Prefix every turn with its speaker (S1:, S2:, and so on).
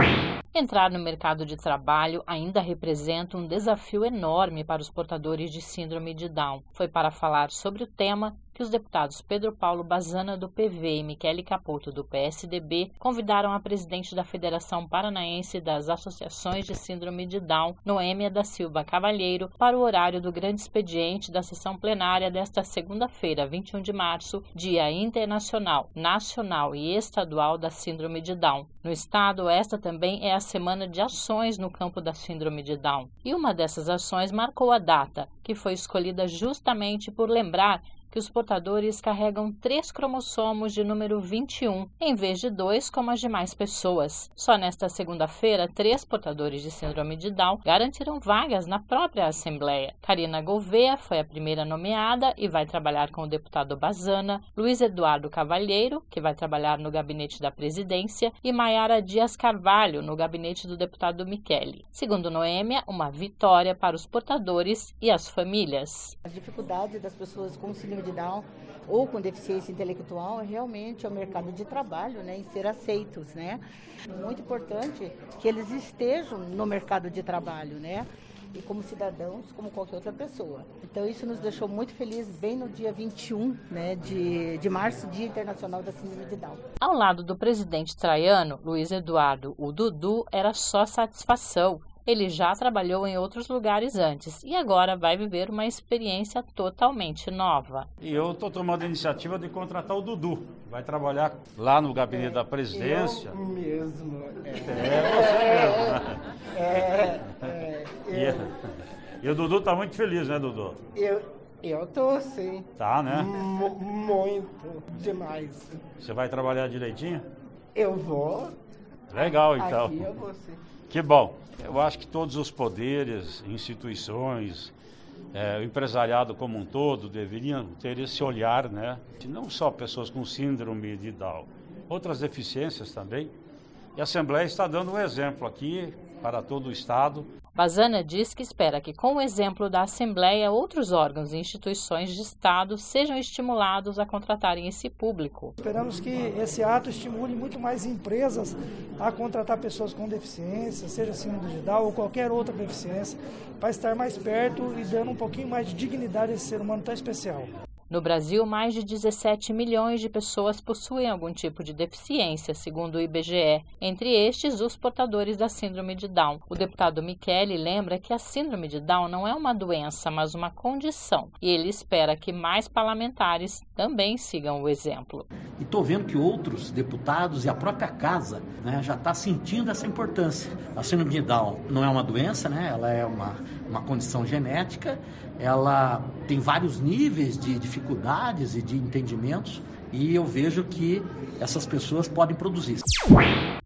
S1: Entrar no mercado de trabalho ainda representa um desafio enorme para os portadores de síndrome de Down. Foi para falar sobre o tema que os deputados Pedro Paulo Bazzana, do PV, e Michele Caputo, do PSDB, convidaram a presidente da Federação Paranaense das Associações de Síndrome de Down, Noêmia da Silva Cavalheiro, para o horário do grande expediente da sessão plenária desta segunda-feira, 21 de março, Dia Internacional, Nacional e Estadual da Síndrome de Down. No estado, esta também é a semana de ações no campo da Síndrome de Down. E uma dessas ações marcou a data, que foi escolhida justamente por lembrar que os portadores carregam 3 cromossomos de número 21, em vez de 2 como as demais pessoas. Só nesta segunda-feira, 3 portadores de síndrome de Down garantiram vagas na própria Assembleia. Karina Gouveia foi a primeira nomeada e vai trabalhar com o deputado Bazzana, Luiz Eduardo Cavalheiro, que vai trabalhar no gabinete da presidência, e Maiara Dias Carvalho, no gabinete do deputado Michele. Segundo Noêmia, uma vitória para os portadores e as famílias.
S2: As dificuldades das pessoas com síndrome de Down ou com deficiência intelectual realmente é o mercado de trabalho, em ser aceitos, Muito importante que eles estejam no mercado de trabalho, E como cidadãos, como qualquer outra pessoa. Então isso nos deixou muito felizes bem no dia 21, de março, Dia Internacional da Síndrome de Down.
S1: Ao lado do presidente traiano, Luiz Eduardo, o Dudu, era só satisfação. Ele já trabalhou em outros lugares antes e agora vai viver uma experiência totalmente nova.
S3: E eu estou tomando a iniciativa de contratar o Dudu. Vai trabalhar lá no gabinete da presidência.
S4: Eu mesmo.
S3: E o Dudu está muito feliz, né, Dudu?
S4: Eu tô, sim.
S3: Tá, né?
S4: Muito, demais.
S3: Você vai trabalhar direitinho?
S4: Eu vou.
S3: Legal, então.
S4: Aqui eu vou, sim.
S3: Que bom. Eu acho que todos os poderes, instituições, o empresariado como um todo deveriam ter esse olhar, Não só pessoas com síndrome de Down, outras deficiências também. E a Assembleia está dando um exemplo aqui para todo o Estado.
S1: Bazzana diz que espera que, com o exemplo da Assembleia, outros órgãos e instituições de Estado sejam estimulados a contratarem esse público.
S5: Esperamos que esse ato estimule muito mais empresas a contratar pessoas com deficiência, seja síndrome de Down ou qualquer outra deficiência, para estar mais perto e dando um pouquinho mais de dignidade a esse ser humano tão especial.
S1: No Brasil, mais de 17 milhões de pessoas possuem algum tipo de deficiência, segundo o IBGE. Entre estes, os portadores da síndrome de Down. O deputado Michele lembra que a síndrome de Down não é uma doença, mas uma condição. E ele espera que mais parlamentares também sigam o exemplo.
S6: E estou vendo que outros deputados e a própria casa já está sentindo essa importância. A síndrome de Down não é uma doença, ela é uma condição genética, ela tem vários níveis de dificuldades e de entendimentos, e eu vejo que essas pessoas podem produzir.